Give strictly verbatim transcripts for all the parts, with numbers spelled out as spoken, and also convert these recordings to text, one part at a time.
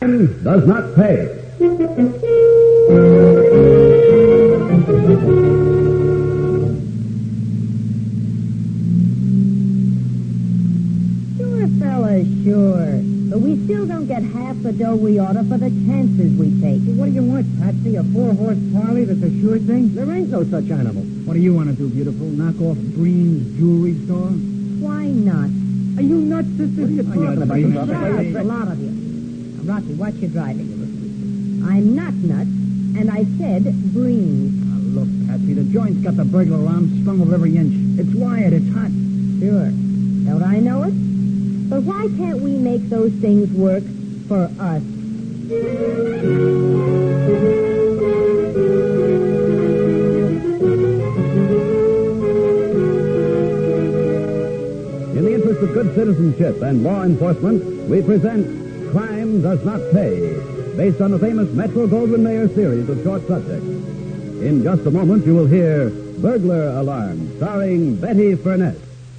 Does not pay. Sure, fellas, sure. But we still don't get half the dough we oughta for the chances we take. What do you want, Patsy? A four-horse Harley that's a sure thing? There ain't no such animal. What do you want to do, beautiful? Knock off Breen's jewelry store? Why not? Are you nuts, sister? What are you talking about? You Shut up, a lot of you. Now, Rocky, watch your driving. I'm not nuts, and I said Breen. Now, look, Patsy, the joint's got the burglar alarm strung over every inch. It's wired. It's hot. Sure. Don't I know it? But why can't we make those things work for us? In the interest of good citizenship and law enforcement, we present Crime Does Not Pay, based on the famous Metro-Goldwyn-Mayer series of short subjects. In just a moment, you will hear Burglar Alarm, starring Betty Furness.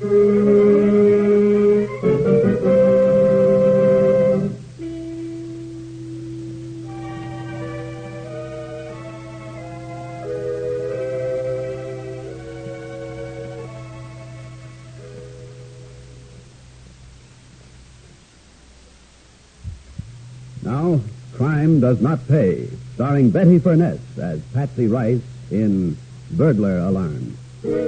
Now, Crime Does Not Pay, starring Betty Furness as Patsy Rice in Burglar Alarm.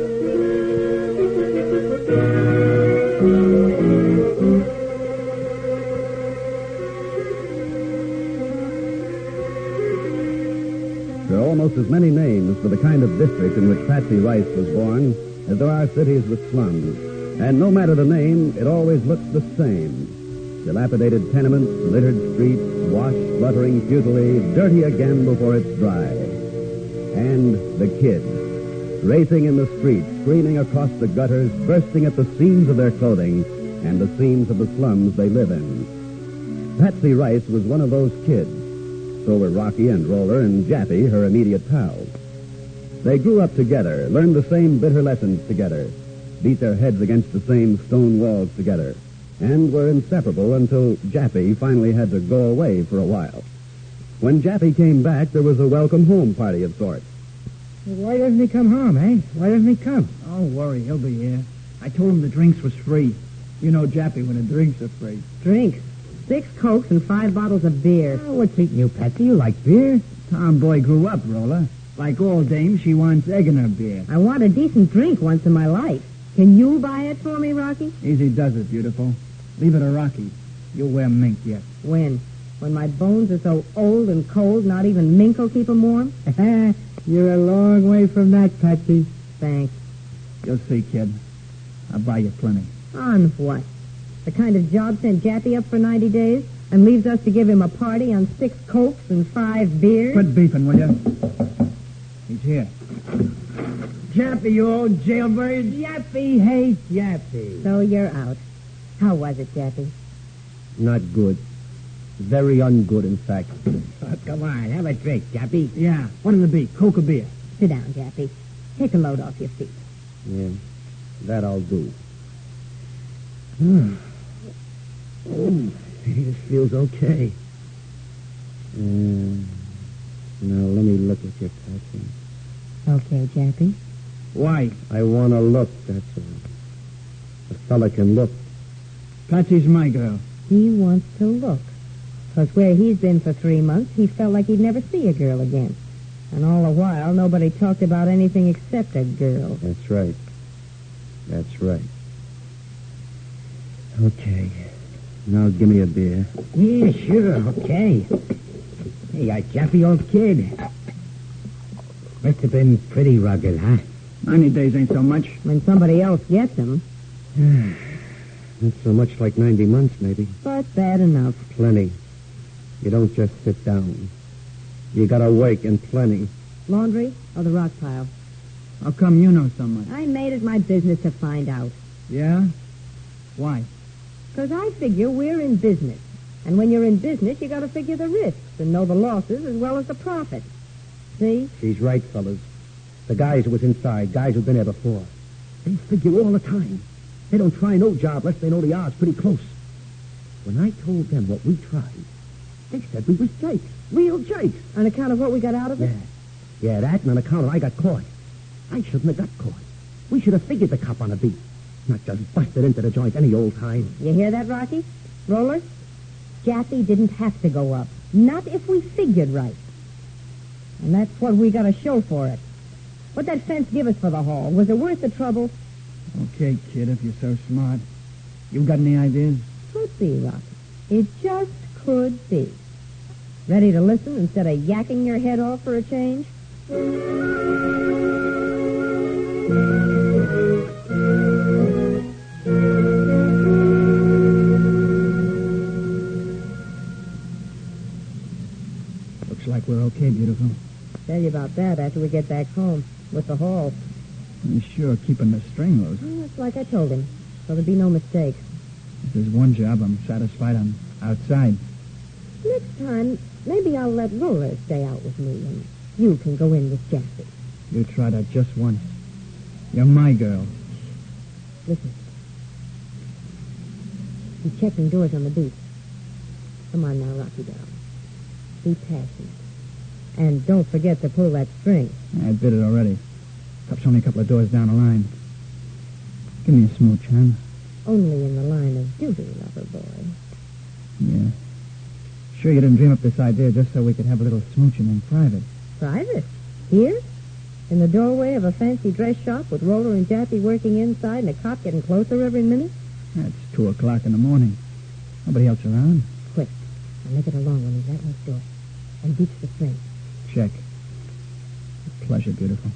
There are almost as many names for the kind of district in which Patsy Rice was born as there are cities with slums. And no matter the name, it always looks the same. Dilapidated tenements, littered streets, washed, fluttering futilely, dirty again before it's dry. And the kids, racing in the streets, screaming across the gutters, bursting at the seams of their clothing and the seams of the slums they live in. Patsy Rice was one of those kids. So were Rocky and Roller and Jappy, her immediate pals. They grew up together, learned the same bitter lessons together, beat their heads against the same stone walls together, and were inseparable until Jappy finally had to go away for a while. When Jappy came back, there was a welcome home party of sorts. Why doesn't he come home, eh? Why doesn't he come? Don't worry, he'll be here. I told him the drinks was free. You know Jappy when the drinks are free. Drinks. Six Cokes and five bottles of beer. Oh, what's eating you, Patsy? You like beer? Tomboy grew up, Roller. Like all dames, she wants egg in her beer. I want a decent drink once in my life. Can you buy it for me, Rocky? Easy does it, beautiful. Leave it to Rocky. You'll wear mink yet. When? When my bones are so old and cold, not even mink will keep 'em warm? You're a long way from that, Patsy. Thanks. You'll see, kid. I'll buy you plenty. On what? The kind of job sent Jappy up for ninety days and leaves us to give him a party on six Cokes and five beers? Quit beefing, will you? He's here. Jappy, you old jailbird. Yappy hates Yappy. So you're out. How was it, Jappy? Not good. Very ungood, in fact. Oh, come on, have a drink, Jappy. Yeah. What'll it be, Coke or beer? Sit down, Jappy. Take a load off your feet. Yeah, that I'll do. Hmm. Oh, this feels okay. Uh, now, let me look at your Patsy. Okay, Jappy. Why? I want to look, that's all. A fella can look. Patsy's my girl. He wants to look. Because where he's been for three months, he felt like he'd never see a girl again. And all the while, nobody talked about anything except a girl. That's right. That's right. Okay. Now give me a beer. Yeah, sure, okay. Hey, a Jappy old kid. Must have been pretty rugged, huh? Ninety days ain't so much. When somebody else gets him. Not so much like ninety months, maybe. But bad enough. Plenty. You don't just sit down. You gotta work and plenty. Laundry or the rock pile? How come you know so much? I made it my business to find out. Yeah? Why? Because I figure we're in business. And when you're in business, you got to figure the risks and know the losses as well as the profits. See? She's right, fellas. The guys who was inside, guys who've been there before, they figure all the time. They don't try no job unless they know the odds pretty close. When I told them what we tried, They said we was jakes. Real jakes. On account of what we got out of it? Yeah. Yeah, that and on account of I got caught. I shouldn't have got caught. We should have figured the cop on the beat. Not just busted into the joint any old time. You hear that, Rocky? Roller? Jappy didn't have to go up. Not if we figured right. And that's what we got to show for it. What'd that fence give us for the haul? Was it worth the trouble? Okay, kid, if you're so smart. You got any ideas? Could be, Rocky. It just could be. Ready to listen instead of yakking your head off for a change? Looks like we're okay, beautiful. Tell you about that after we get back home with the haul. You sure keeping the string loose. Well, it's like I told him, so there'll be no mistakes. If there's one job I'm satisfied I'm outside. Next time, maybe I'll let Roller stay out with me, and you can go in with Jappy. You try that just once. You're my girl. Listen. He's checking doors on the beat. Come on now, Rocky doll. Be passionate. And don't forget to pull that string. I did it already. Cup's only a couple of doors down the line. Give me a smooch, huh? Only in the line of duty, lover boy. Yeah. Sure you didn't dream up this idea just so we could have a little smooching in private. Private? Here? In the doorway of a fancy dress shop with Roller and Jappy working inside and a cop getting closer every minute? It's two o'clock in the morning. Nobody else around. Quick. I'll make it a long one. He's right next door. And beats the string. Check. A pleasure, beautiful.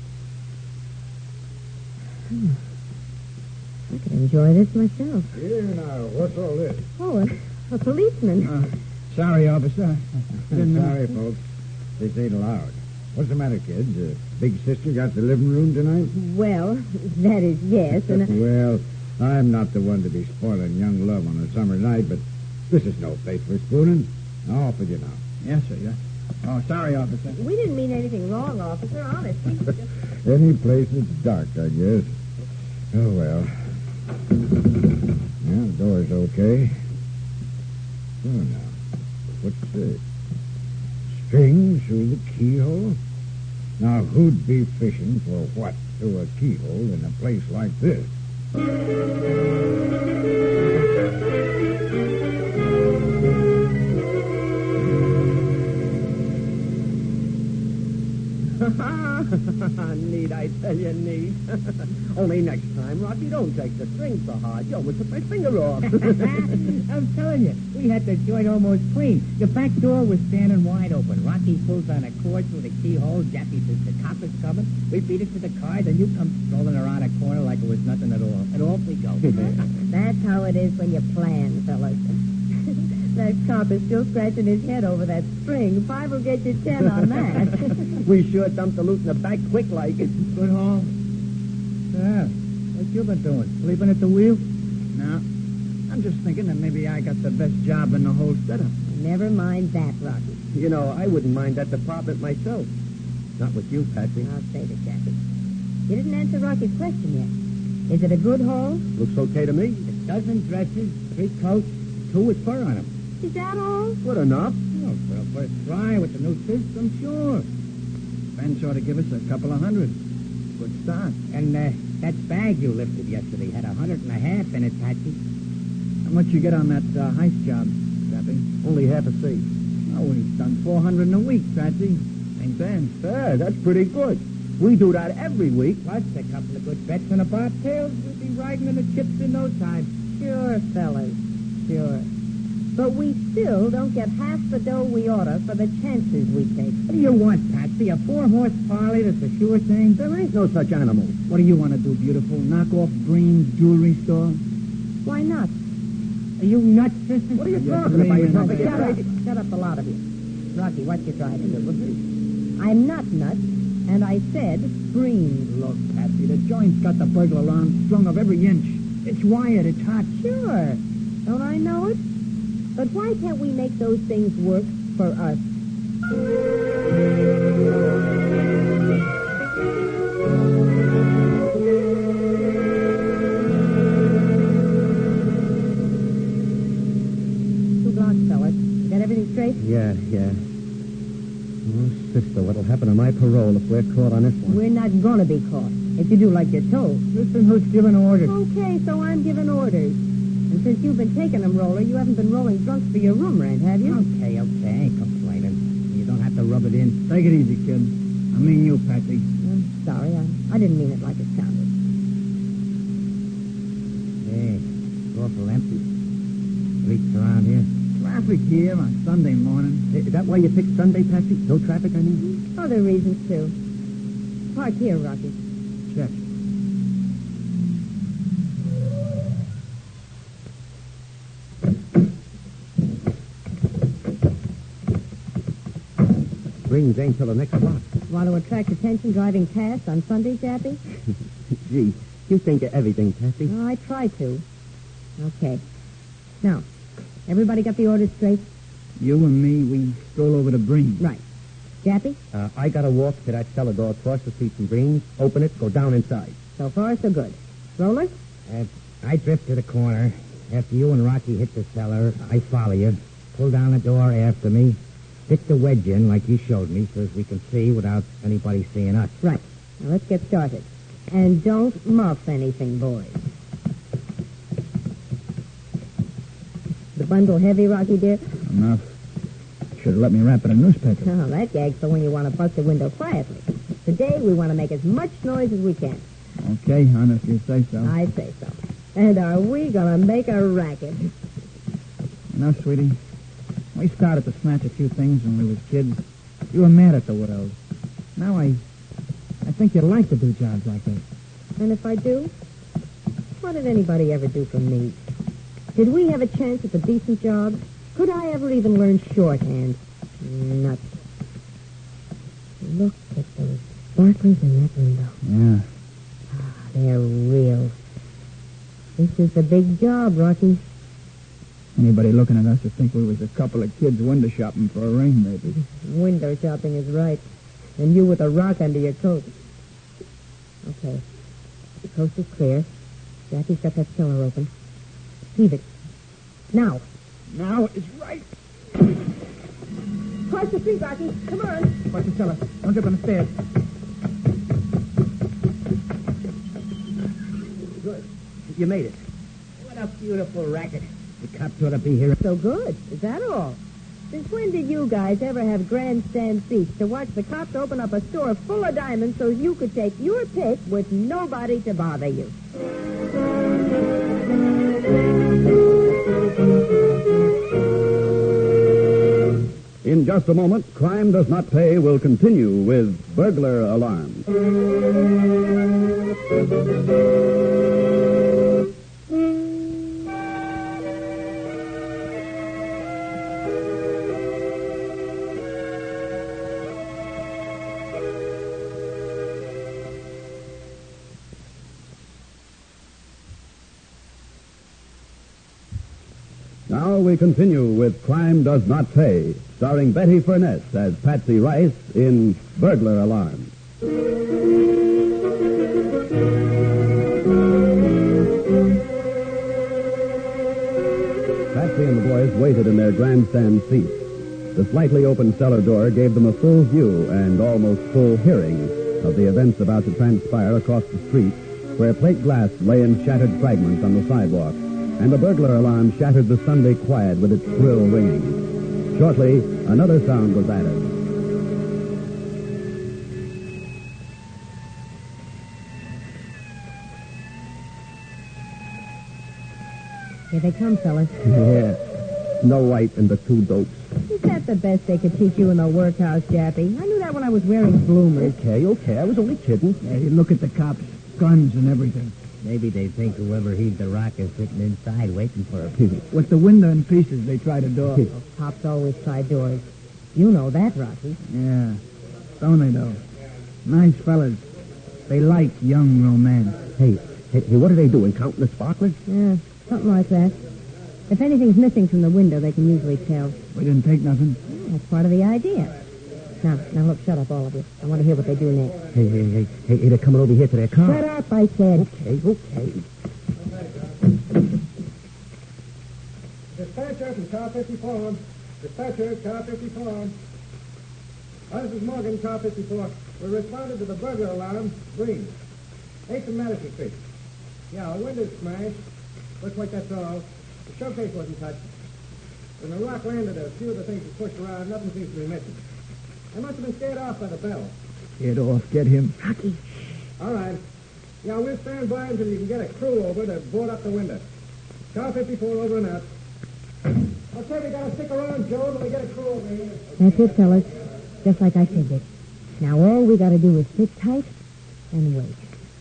Hmm. I could enjoy this myself. Here now, what's all this? Oh, a, a policeman. Uh, sorry, officer. I'm sorry, folks. This ain't allowed. What's the matter, kids? Uh, big sister got the living room tonight? Well, that is yes, and I... Well, I'm not the one to be spoiling young love on a summer night, but this is no place for spooning. Off with you now. Yes, sir, yeah. Oh, sorry, officer. We didn't mean anything wrong, officer, honestly. We just... Any place that's dark, I guess. Oh, well. Yeah, the door's okay. Oh, now. What's this? String through the keyhole? Now, who'd be fishing for what through a keyhole in a place like this? Neat, I tell you, neat. Only next time, Rocky, don't take the string so hard. You almost took my finger off. I'm telling you, we had the joint almost clean. The back door was standing wide open. Rocky pulls on a cord through the keyhole. Jappy says the cop is coming. We beat it to the car, then you come strolling around a corner like it was nothing at all. And off we go. That's how it is when you plan, fellas. That cop is still scratching his head over that string. Five will get you ten on that. We sure dumped the loot in the back quick like. Good haul. Yeah. What you been doing? Sleeping at the wheel? No. I'm just thinking that maybe I got the best job in the whole setup. Never mind that, Rocky. You know, I wouldn't mind that department myself. Not with you, Patsy. I'll save it, Jappy. You didn't answer Rocky's question yet. Is it a good haul? Looks okay to me. A dozen dresses, three coats, two with fur on them. Is that all? Good enough. Oh, for a first try with the new system, sure. Fence ought to give us a couple of hundred. Good start. And uh, that bag you lifted yesterday had a hundred and a half in it, Patsy. How much you get on that uh, heist job, Zappy? Only half a C. Oh, we've done four hundred in a week, Patsy. Ain't bad. Yeah, that's pretty good. We do that every week. Plus a couple of good bets and a bobtail. We'll be riding in the chips in no time. Sure, fellas. Sure. But we still don't get half the dough we order for the chances we take. What do you want, Patsy? A four-horse parley that's a sure thing? There ain't no such animal. What do you want to do, beautiful? Knock off Green's jewelry store? Why not? Are you nuts, sister? What are you talking about? You're talking Shut up. crazy. Shut up, a lot of you. Rocky, what you driving? I'm not nuts, and I said green. Look, Patsy, the joint's got the burglar alarm strung of every inch. It's wired, it's hot. Sure. Don't I know it? But why can't we make those things work for us? Two blocks, fellas. Get every everything straight? Yeah, yeah. Oh, sister, what'll happen to my parole if we're caught on this one? We're not going to be caught. If you do like you're told. Listen, who's giving orders? Okay, so I'm giving orders. And since you've been taking them, Roller, you haven't been rolling drunks for your room rent, have you? Okay, okay, I ain't complaining. You don't have to rub it in. Take it easy, kid. I mean you, Patsy. I'm sorry. I, I didn't mean it like it sounded. Hey, it's awful empty. Streets around here. Traffic here on Sunday morning. Is that why you picked Sunday, Patsy? No traffic, I mean? Other reasons, too. Park here, Rocky. Check. Rings ain't till the next block. Want to attract attention driving past on Sunday, Jappy? Gee, you think of everything, Patsy. Oh, I try to. Okay. Now, everybody got the orders straight? You and me, we stroll over to Breen. Right. Jappy? Uh, I gotta walk to that cellar door across the street from Green's, open it, go down inside. So far, so good. Roller? Uh, I drift to the corner. After you and Rocky hit the cellar, I follow you. Pull down the door after me. Stick the wedge in like you showed me so as we can see without anybody seeing us. Right. Now, let's get started. And don't muff anything, boys. The bundle heavy, Rocky, dear? Enough. Should have let me wrap it in newspaper. Oh, that gag's for when you want to bust a window quietly. Today, we want to make as much noise as we can. Okay, hon, if you say so. I say so. And are we going to make a racket? You know, sweetie, we started to snatch a few things when we was kids. You were mad at the world. Now I... I think you'd like to do jobs like this. And if I do, what did anybody ever do for me? Did we have a chance at a decent job? Could I ever even learn shorthand? Nothing. Look at those sparklers in that window. Yeah. Ah, they're real. This is the big job, Rocky. Anybody looking at us would think we was a couple of kids window shopping for a ring, maybe. Window shopping is right. And you with a rock under your coat. Okay. The coast is clear. Jackie's got that cellar open. Heave it. Now. Now is right. Cross the street, Rocky. Come on. Watch the cellar. Don't trip on the stairs. Good. You made it. What a beautiful racket. The cops ought to be here. So good. Is that all? Since when did you guys ever have grandstand seats to watch the cops open up a store full of diamonds so you could take your pick with nobody to bother you? In just a moment, Crime Does Not Pay will continue with Burglar Alarm. Now we continue with Crime Does Not Pay, starring Betty Furness as Patsy Rice in Burglar Alarm. Patsy and the boys waited in their grandstand seats. The slightly open cellar door gave them a full view and almost full hearing of the events about to transpire across the street, where plate glass lay in shattered fragments on the sidewalk, and the burglar alarm shattered the Sunday quiet with its shrill ringing. Shortly, another sound was added. Here they come, fellas. Yeah. Snow White and the two dopes. Is that the best they could teach you in the workhouse, Jappy? I knew that when I was wearing bloomers. Okay, okay. I was only kidding. Yeah, you look at the cops, guns and everything. Maybe they think whoever heaved the rock is sitting inside waiting for a With the window in pieces, they tried a door. Cops always try doors. You know that, Rocky. Yeah. Don't they, though? Nice fellas. They like young romance. Hey, hey, hey, what are they doing? Counting the sparklers? Yeah, something like that. If anything's missing from the window, they can usually tell. We didn't take nothing. Yeah, that's part of the idea. Now, now look, shut up, all of you. I want to hear what they do next. Hey, hey, hey, hey, hey, they're coming over here to their car. Shut up, I said. Okay, okay. Dispatcher from car fifty-four. Dispatcher, car fifty-four. Oh, this is Morgan, car fifty-four. We responded to the burglar alarm. Green. eighth and Madison Street. Yeah, a window's smashed. Looks like that's all. The showcase wasn't touched. When the rock landed, a few of the things were pushed around. Nothing seems to be missing. They must have been scared off by the bell. Get off. Get him. Rocky. All right. Yeah, we'll stand by until you can get a crew over to board up the window. Car fifty-four over and out. Okay, we gotta stick around, Joe, till we get a crew over here. That's it, fellas. Just like I figured. Now all we gotta do is sit tight and wait.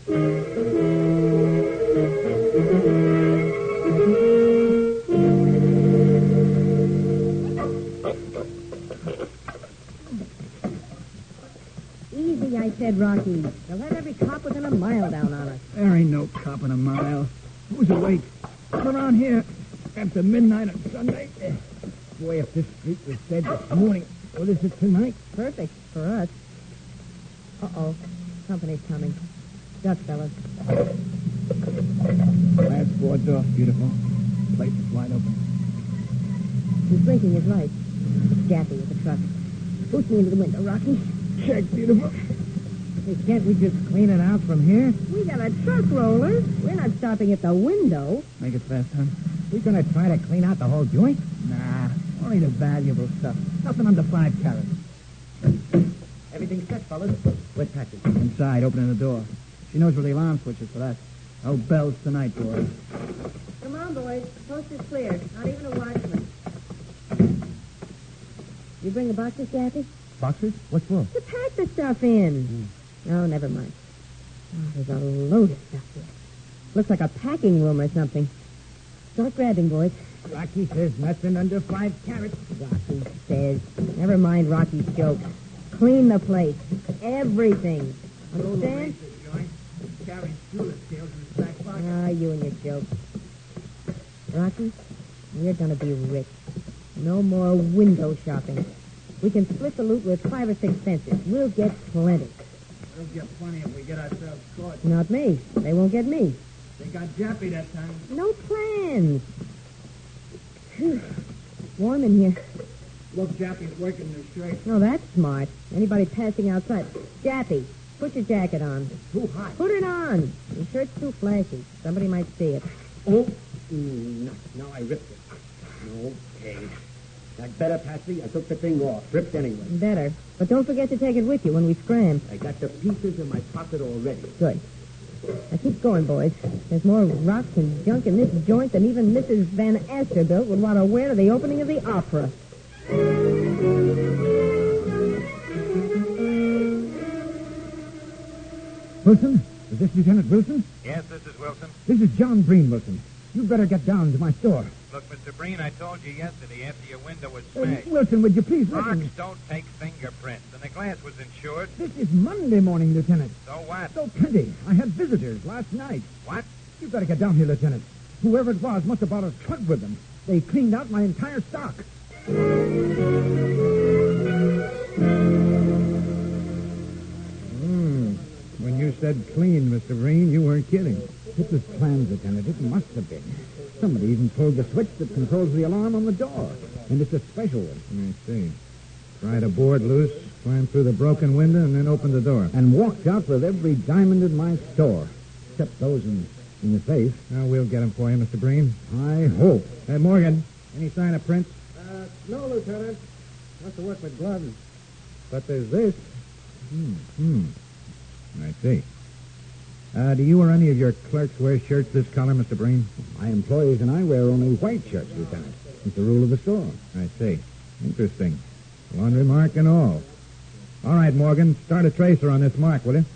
Easy, I said, Rocky. They'll have every cop within a mile down on us. There ain't no cop in a mile. Who's awake? Come around here after midnight on Sunday. Boy, if this street was dead this morning, what is it tonight? Perfect for us. Uh-oh. Company's coming. Duck, fellas. Last board's off, beautiful. Place is wide open. He's blinking his lights. It's Gaffy with the truck. Push me into the window, Rocky. Check, beautiful. Hey, can't we just clean it out from here? We got a truck roller. We're not stopping at the window. Make it fast, huh? We gonna try to clean out the whole joint? Nah, only the valuable stuff. Nothing under five carats. Everything's set, fellas. Where's Patsy? Inside, opening the door. She knows where the alarm switch is for that. Oh, bells tonight, boys. Come on, boys. Coast is clear. Not even a watchman. You bring the boxes, Gaffy? Boxes? What for? To pack the stuff in. No, never mind. Oh, there's a load of stuff here. Looks like a packing room or something. Start grabbing, boys. Rocky says nothing under five carats. Rocky says. Never mind Rocky's jokes. Clean the place. Everything. Understand? Carrying screw scales in his back pocket. Ah, you and your jokes. Rocky, we're gonna be rich. No more window shopping. We can split the loot with five or six fences. We'll get plenty. We'll get plenty if we get ourselves caught. Not me. They won't get me. They got Jappy that time. No plans. Phew. Warm in here. Look, Jappy's working the straight. No, that's smart. Anybody passing outside. Jappy, put your jacket on. Too hot. Put it on. Your shirt's too flashy. Somebody might see it. Oh, mm, no, no, I ripped it. Okay. That better, Patsy. I took the thing off. Ripped anyway. Better. But don't forget to take it with you when we scram. I got the pieces in my pocket already. Good. Now keep going, boys. There's more rocks and junk in this joint than even Missus Van Astorbilt would want to wear to the opening of the opera. Wilson? Is this Lieutenant Wilson? Yes, this is Wilson. This is John Breen, Wilson. You better get down to my store. Look, Mister Breen, I told you yesterday after your window was Uh, smashed. Wilson, would you please let Rocks me... don't take fingerprints, and the glass was insured. This is Monday morning, Lieutenant. So what? So plenty. I had visitors last night. What? You better get down here, Lieutenant. Whoever it was must have brought a truck with them. They cleaned out my entire stock. Hmm. When you said clean, Mister Breen, you weren't kidding. It was planned, Lieutenant. It must have been. Somebody even pulled the switch that controls the alarm on the door. And it's a special one. I see. Pried a board loose, climbed through the broken window, and then opened the door. And walked out with every diamond in my store. Except those in, in the safe. Now, we'll get them for you, Mister Breen. I hope. Hey, Morgan, any sign of prints? Uh, no, Lieutenant. Must have worked with gloves. But there's this. Hmm. Hmm. I see. Uh, do you or any of your clerks wear shirts this color, Mister Breen? My employees and I wear only white shirts, Lieutenant. It's the rule of the store. I see. Interesting. Laundry mark and all. All right, Morgan, start a tracer on this mark, will you?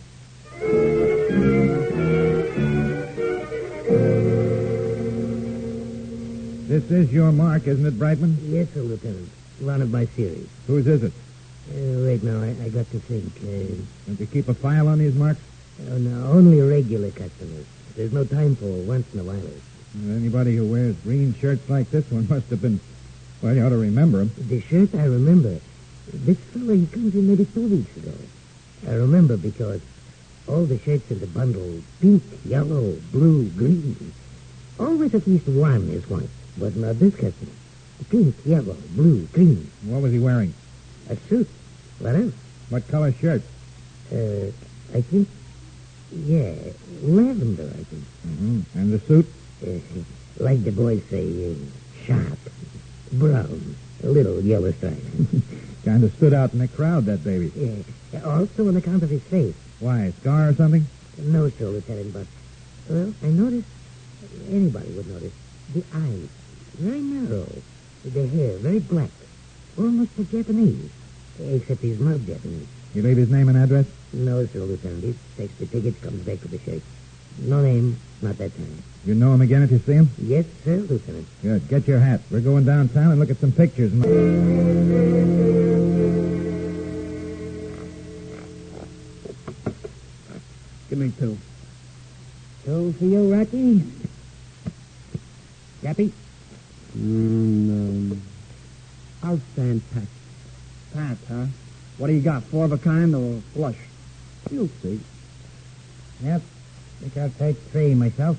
This is your mark, isn't it, Brightman? Yes, sir, Lieutenant. One of my series. Whose is it? Uh, wait, now, I, I got to think. Uh, Don't you keep a file on these marks? oh, no, only regular customers. There's no time for once-in-a-whilers. Anybody who wears green shirts like this one must have been... Well, you ought to remember him. The shirt, I remember. This fellow, he comes in maybe two weeks ago. I remember because all the shirts in the bundle, pink, yellow, blue, green. Always at least one is white, but not this customer. Pink, yellow, blue, green. What was he wearing? A suit. What else? What color shirt? Uh, I think, yeah, lavender, I think. Mm-hmm. And the suit? Uh, like the boys say, uh, sharp, brown, a little yellow stripe. Kind of stood out in the crowd, that baby. Yeah. Also on account of his face. Why, a scar or something? No, sir, Lieutenant, but, well, I noticed, anybody would notice, the eyes, very narrow, the hair, very black, almost like Japanese, except he's not Japanese. You leave his name and address? No, sir, Lieutenant. He takes the tickets, comes back with the shake. No name, not that time. You know him again if you see him? Yes, sir, Lieutenant. Good. Get your hat. We're going downtown and look at some pictures. Give me two. Two for you, Rocky. Jappy? Mm, um, I'll stand pat. Pat, huh? What do you got, four of a kind or flush? You'll see. Yep. Think I'll take three myself.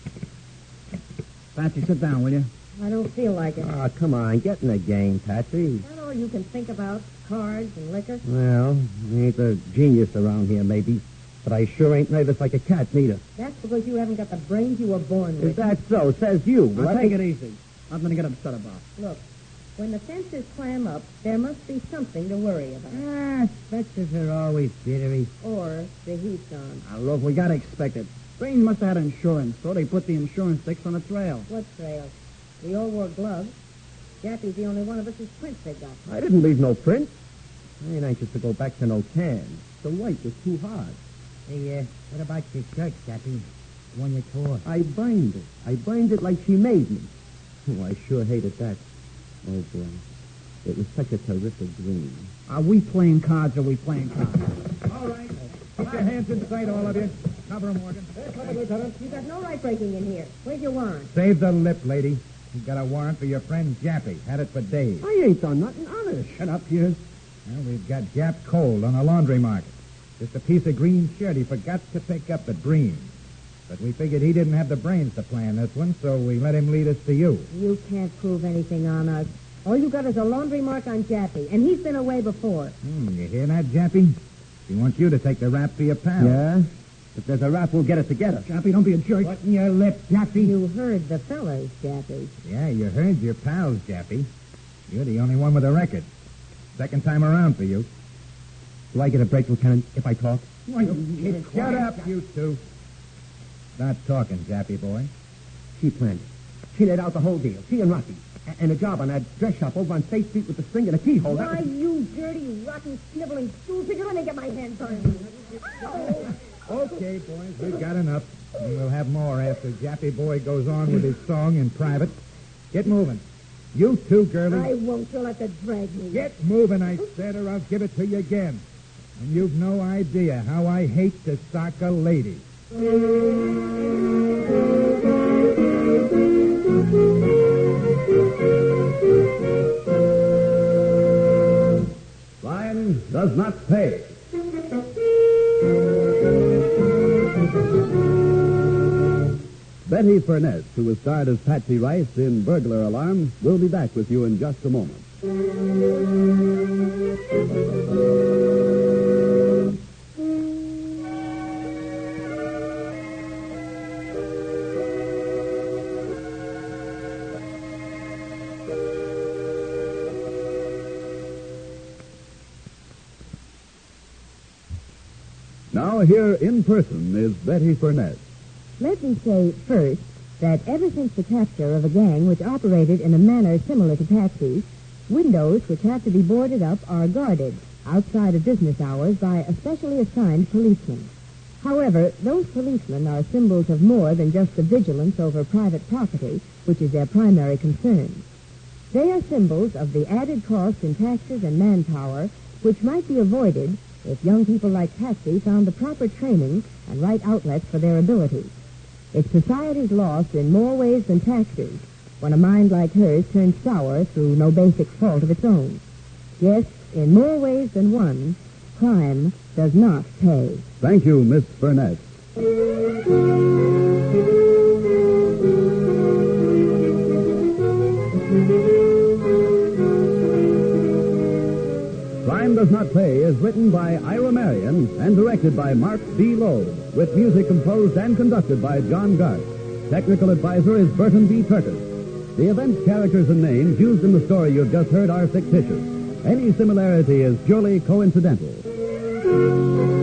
Patsy, sit down, will you? I don't feel like it. Ah, come on, get in the game, Patsy. That's all you can think about, cards and liquor. Well, I ain't a genius around here, maybe, but I sure ain't nervous like a cat, neither. That's because you haven't got the brains you were born with. Is that so? Says you. Now, Let take me- it easy. Nothing to get upset about. Look, when the fences clam up, there must be something to worry about. Ah, fences are always jittery. Or the heat's on. Now, look, we gotta expect it. Brain must have had insurance, so they put the insurance sticks on the trail. What trail? We all wore gloves. Jappy's the only one of us whose prints they got. I didn't leave no print. I ain't anxious to go back to no tan. The white was too hard. Hey, uh, what about your shirt, Jappy? The one you tore. I burned it. I burned it like she made me. Oh, I sure hated that. Oh, boy. It was such a terrific dream. Are we playing cards or are we playing cards? All right. Put your hands in sight, all of you. Cover him, Morgan. You got no right breaking in here. Where's your warrant? Save the lip, lady. You got a warrant for your friend Jappy. Had it for days. I ain't done nothing honest. Shut up, Hughes. Well, we've got Jap cold on a laundry market. Just a piece of green shirt he forgot to pick up at Breen. But we figured he didn't have the brains to plan this one, so we let him lead us to you. You can't prove anything on us. All you got is a laundry mark on Jappy, and he's been away before. Hmm, you hear that, Jappy? He wants you to take the rap for your pal. Yeah? If there's a rap, we'll get it together. Jappy, don't be a jerk. Button your lip, Jappy. You heard the fellas, Jappy. Yeah, you heard your pals, Jappy. You're the only one with a record. Second time around for you. Do I get a break, Lieutenant, if I talk? Shut up, you two. Stop talking, Jappy boy. She planned it. She laid out the whole deal. She and Rocky. A- and a job on that dress shop over on State Street with the string and a keyhole. That Why, was- you dirty, rotten, sniveling stool figure, let me get my hands on you. Oh. Okay, boys, we've got enough. And we'll have more after Jappy boy goes on with his song in private. Get moving. You two, girlie. I won't. You'll have to drag me. Get moving, I said, or I'll give it to you again. And you've no idea how I hate to sock a lady. Crime does not pay. Betty Furness, who was starred as Patsy Rice in Burglar Alarm, will be back with you in just a moment. Now, here in person is Betty Furness. Let me say first that ever since the capture of a gang which operated in a manner similar to Patsy's, windows which have to be boarded up are guarded outside of business hours by a specially assigned policeman. However, those policemen are symbols of more than just the vigilance over private property, which is their primary concern. They are symbols of the added cost in taxes and manpower which might be avoided if young people like Patsy found the proper training and right outlets for their abilities. It's society's loss in more ways than taxes when a mind like hers turns sour through no basic fault of its own. Yes, in more ways than one, crime does not pay. Thank you, Miss Furness. Time Does Not Pay is written by Ira Marion and directed by Mark B. Loeb, with music composed and conducted by John Garth. Technical advisor is Burton B. Turkis. The events, characters, and names used in the story you've just heard are fictitious. Any similarity is purely coincidental.